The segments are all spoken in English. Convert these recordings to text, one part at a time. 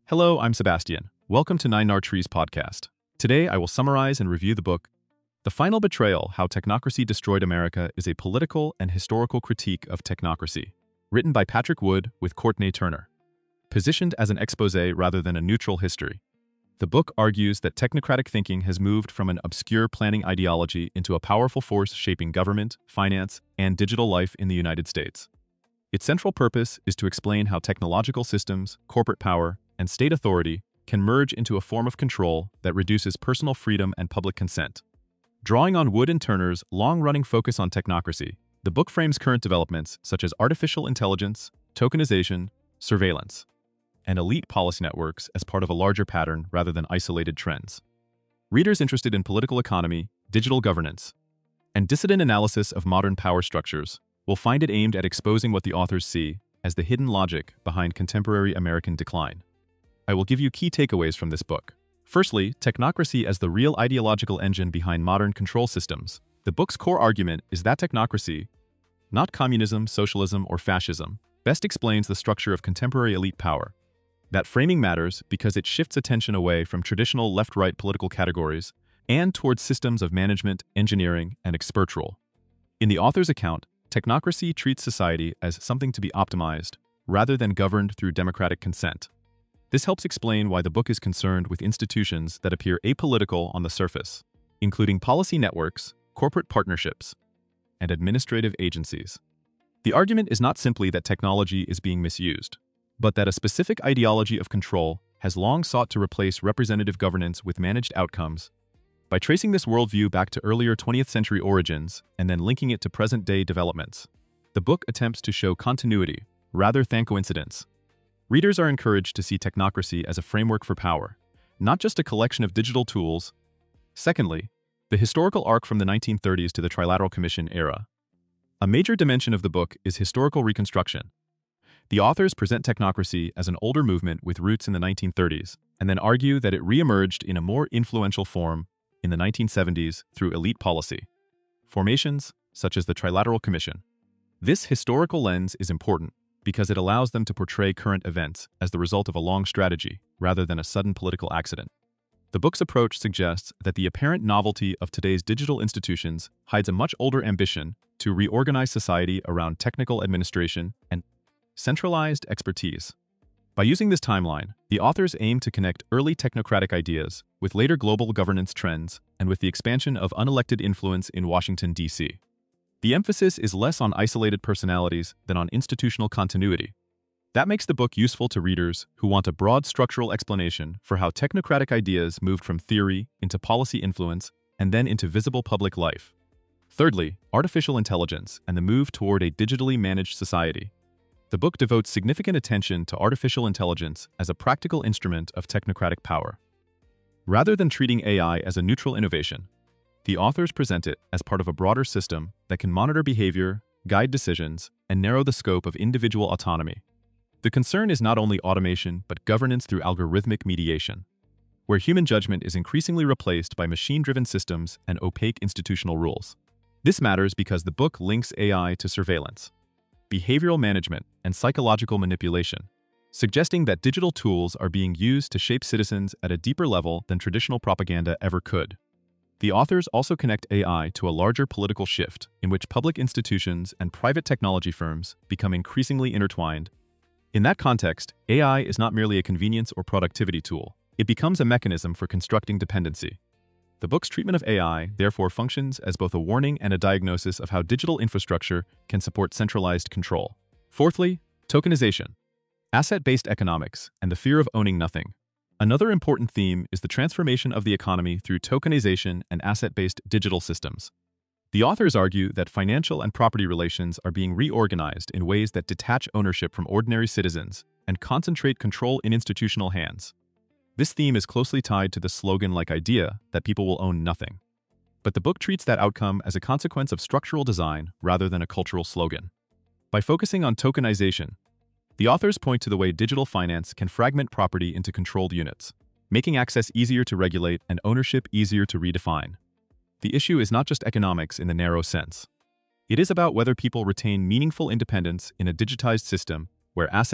Hello, I'm Sebastian. Welcome to Nine Trees podcast. Today, I will summarize and review the book, The Final Betrayal: How Technocracy Destroyed America is a Political and Historical Critique of Technocracy, written by Patrick Wood with Courtney Turner. Positioned as an exposé rather than a neutral history, the book argues that technocratic thinking has moved from an obscure planning ideology into a powerful force shaping government, finance, and digital life in the United States. Its central purpose is to explain how technological systems, corporate power, and state authority can merge into a form of control that reduces personal freedom and public consent. Drawing on Wood and Turner's long-running focus on technocracy, the book frames current developments such as artificial intelligence, tokenization, surveillance, and elite policy networks as part of a larger pattern rather than isolated trends. Readers interested in political economy, digital governance, and dissident analysis of modern power structures will find it aimed at exposing what the authors see as the hidden logic behind contemporary American decline. I will give you key takeaways from this book. Firstly, technocracy as the real ideological engine behind modern control systems. The book's core argument is that technocracy, not communism, socialism, or fascism, best explains the structure of contemporary elite power. That framing matters because it shifts attention away from traditional left-right political categories and towards systems of management, engineering, and expert rule. In the author's account, technocracy treats society as something to be optimized rather than governed through democratic consent. This helps explain why the book is concerned with institutions that appear apolitical on the surface, including policy networks, corporate partnerships, and administrative agencies. The argument is not simply that technology is being misused, but that a specific ideology of control has long sought to replace representative governance with managed outcomes. By tracing this worldview back to earlier 20th century origins and then linking it to present-day developments, the book attempts to show continuity rather than coincidence. Readers are encouraged to see technocracy as a framework for power, not just a collection of digital tools. Secondly, the historical arc from the 1930s to the Trilateral Commission era. A major dimension of the book is historical reconstruction. The authors present technocracy as an older movement with roots in the 1930s, and then argue that it re-emerged in a more influential form in the 1970s through elite policy formations such as the Trilateral Commission. This historical lens is important because it allows them to portray current events as the result of a long strategy rather than a sudden political accident. The book's approach suggests that the apparent novelty of today's digital institutions hides a much older ambition to reorganize society around technical administration and centralized expertise. By using this timeline, the authors aim to connect early technocratic ideas with later global governance trends and with the expansion of unelected influence in Washington, D.C. The emphasis is less on isolated personalities than on institutional continuity. That makes the book useful to readers who want a broad structural explanation for how technocratic ideas moved from theory into policy influence and then into visible public life. Thirdly, artificial intelligence and the move toward a digitally managed society. The book devotes significant attention to artificial intelligence as a practical instrument of technocratic power. Rather than treating AI as a neutral innovation, the authors present it as part of a broader system that can monitor behavior, guide decisions, and narrow the scope of individual autonomy. The concern is not only automation but governance through algorithmic mediation, where human judgment is increasingly replaced by machine-driven systems and opaque institutional rules. This matters because the book links AI to surveillance, behavioral management, and psychological manipulation, suggesting that digital tools are being used to shape citizens at a deeper level than traditional propaganda ever could. The authors also connect AI to a larger political shift in which public institutions and private technology firms become increasingly intertwined. In that context, AI is not merely a convenience or productivity tool. It becomes a mechanism for constructing dependency. The book's treatment of AI therefore functions as both a warning and a diagnosis of how digital infrastructure can support centralized control. Fourthly, tokenization, asset-based economics, and the fear of owning nothing. Another important theme is the transformation of the economy through tokenization and asset-based digital systems. The authors argue that financial and property relations are being reorganized in ways that detach ownership from ordinary citizens and concentrate control in institutional hands. This theme is closely tied to the slogan-like idea that people will own nothing. But the book treats that outcome as a consequence of structural design rather than a cultural slogan. By focusing on tokenization, the authors point to the way digital finance can fragment property into controlled units, making access easier to regulate and ownership easier to redefine. The issue is not just economics in the narrow sense. It is about whether people retain meaningful independence in a digitized system where assets,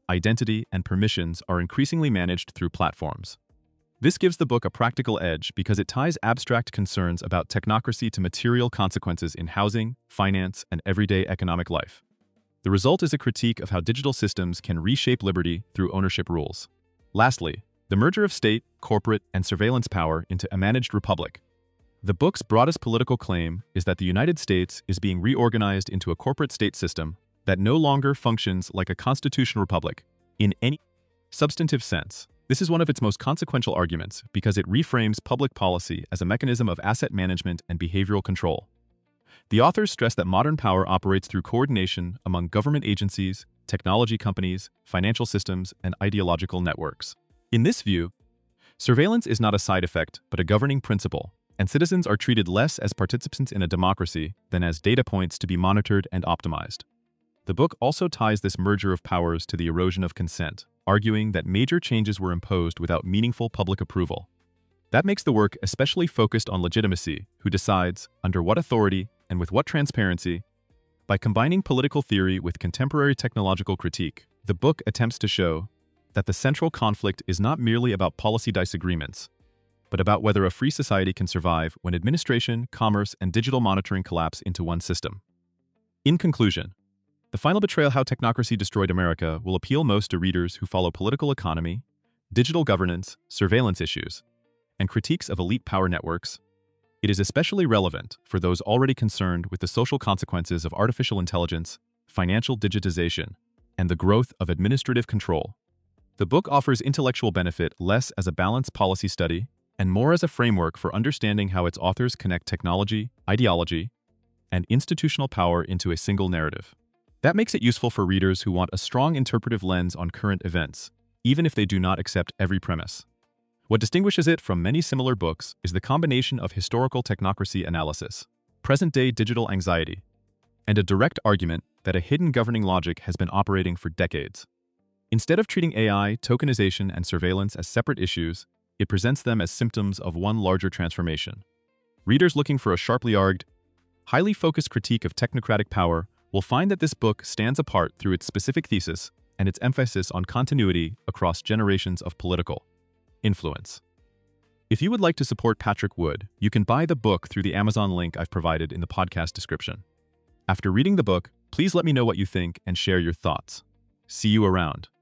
identity, and permissions are increasingly managed through platforms. This gives the book a practical edge because it ties abstract concerns about technocracy to material consequences in housing, finance, and everyday economic life. The result is a critique of how digital systems can reshape liberty through ownership rules. Lastly, the merger of state, corporate, and surveillance power into a managed republic. The book's broadest political claim is that the United States is being reorganized into a corporate state system that no longer functions like a constitutional republic in any substantive sense. This is one of its most consequential arguments because it reframes public policy as a mechanism of asset management and behavioral control. The authors stress that modern power operates through coordination among government agencies, technology companies, financial systems, and ideological networks. In this view, surveillance is not a side effect but a governing principle, and citizens are treated less as participants in a democracy than as data points to be monitored and optimized. The book also ties this merger of powers to the erosion of consent, arguing that major changes were imposed without meaningful public approval. That makes the work especially focused on legitimacy, who decides, under what authority, and with what transparency. By combining political theory with contemporary technological critique, the book attempts to show that the central conflict is not merely about policy disagreements, but about whether a free society can survive when administration, commerce, and digital monitoring collapse into one system. In conclusion, The Final Betrayal: How Technocracy Destroyed America will appeal most to readers who follow political economy, digital governance, surveillance issues, and critiques of elite power networks. It is especially relevant for those already concerned with the social consequences of artificial intelligence, financial digitization, and the growth of administrative control. The book offers intellectual benefit less as a balanced policy study and more as a framework for understanding how its authors connect technology, ideology, and institutional power into a single narrative. That makes it useful for readers who want a strong interpretive lens on current events, even if they do not accept every premise. What distinguishes it from many similar books is the combination of historical technocracy analysis, present-day digital anxiety, and a direct argument that a hidden governing logic has been operating for decades. Instead of treating AI, tokenization, and surveillance as separate issues, it presents them as symptoms of one larger transformation. Readers looking for a sharply argued, highly focused critique of technocratic power will find that this book stands apart through its specific thesis and its emphasis on continuity across generations of political influence. If you would like to support Patrick Wood, you can buy the book through the Amazon link I've provided in the podcast description. After reading the book, please let me know what you think and share your thoughts. See you around.